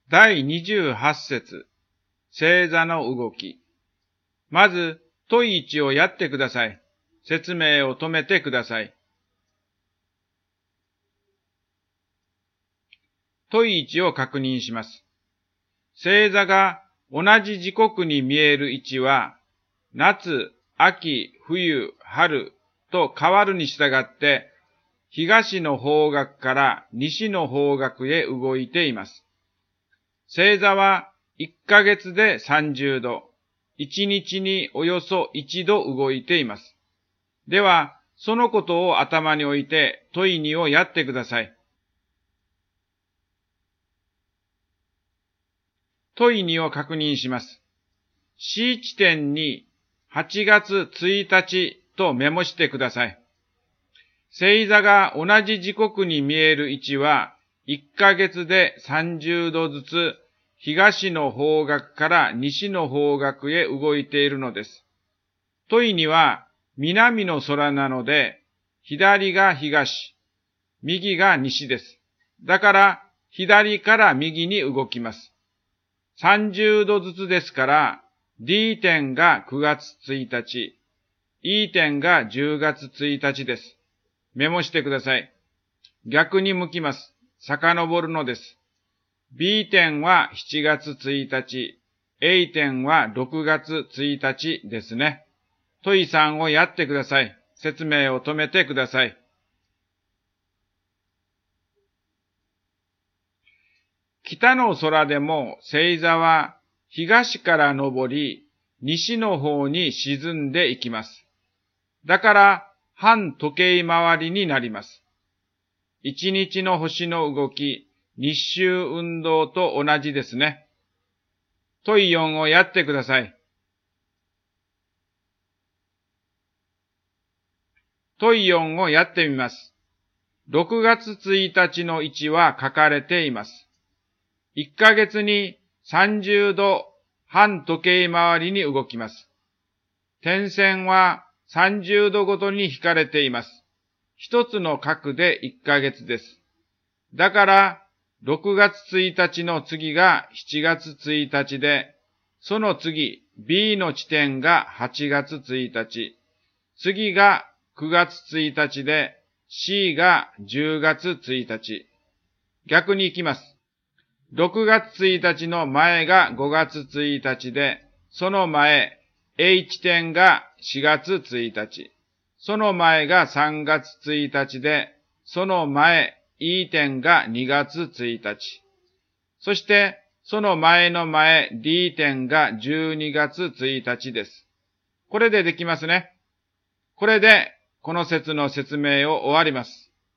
第28節、星座の動き。まず、問1をやってください。説明を止めてください。問1を確認します。星座が同じ時刻に見える位置は、夏、秋、冬、春と変わるに従って、東の方角から西の方角へ動いています。星座は1ヶ月で30度、1日におよそ1度動いています。では、そのことを頭に置いて問2をやってください。問2を確認します。C 地点に8月1日とメモしてください。星座が同じ時刻に見える位置は1ヶ月で30度ずつ東の方角から西の方角へ動いているのです。問2は南の空なので左が東、右が西です。だから左から右に動きます。30度ずつですから D 点が9月1日、E 点が10月1日です。メモしてください。逆に向きます。遡るのです。B 点は7月1日、A 点は6月1日ですね。問3をやってください。説明を止めてください。北の空でも星座は東から昇り、西の方に沈んでいきます。だから反時計回りになります。一日の星の動き、日周運動と同じですね。問4をやってください。問4をやってみます。6月1日の位置は書かれています。1ヶ月に30度反時計回りに動きます。点線は30度ごとに引かれています。一つの角で1ヶ月です。だから、6月1日の次が7月1日で、その次、B の地点が8月1日、次が9月1日で、C が10月1日。逆に行きます。6月1日の前が5月1日で、その前、A 地点が4月1日。その前が3月1日で、その前、E 点が2月1日。そして、その前の前、D 点が12月1日です。これでできますね。これで、この説の説明を終わります。